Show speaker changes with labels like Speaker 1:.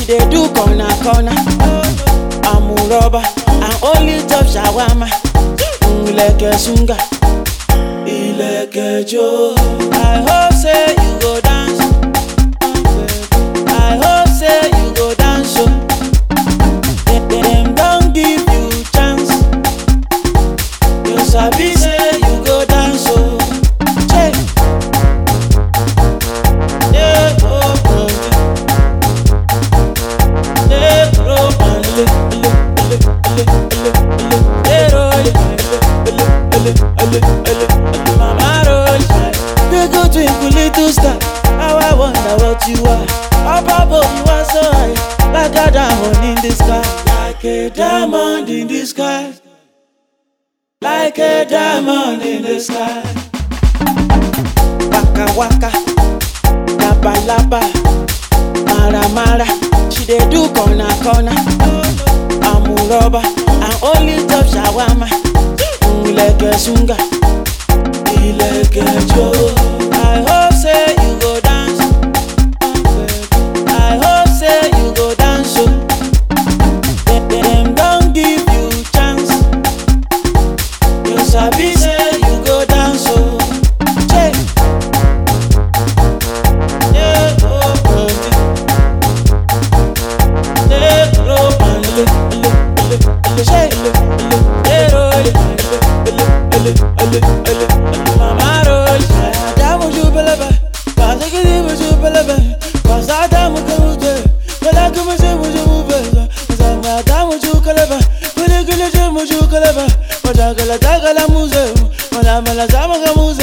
Speaker 1: She dey do corner corner. I'm a rubber, I only top shawarma. Ileke sunga, ileke jo. I hope say you go dance. I hope say you go dance. Oh. Them don't give you chance. You sabi say you go dance. Oh. Che. Yeah, oh, oh. Yeah, oh, oh. Mama roll, they go twinkle little star. How I wonder what you are. Up above you are so high, like a diamond in the sky, like a diamond in the sky, like a diamond in the sky. Waka waka, laba laba, mara mara. She dey do corner corner. I'm a rubber, I only top shawarma. Ileke sunga, ileke jo. I hope say you go dance. I hope say you go dance. Oh. Them don't give you chance. You sabi say you go dance. Oh. Che. Yeah, oh, oh. Yeah, oh, oh. Che. Yeah, oh. Mama roll, damu jubelebe, kaza kidi mujubelebe, kaza damu kamute, kala kumse mujubelebe, kaza damu jukelebe, kuli kuli mujukelebe, kaza kala takala muze, mala mala zama kamuze.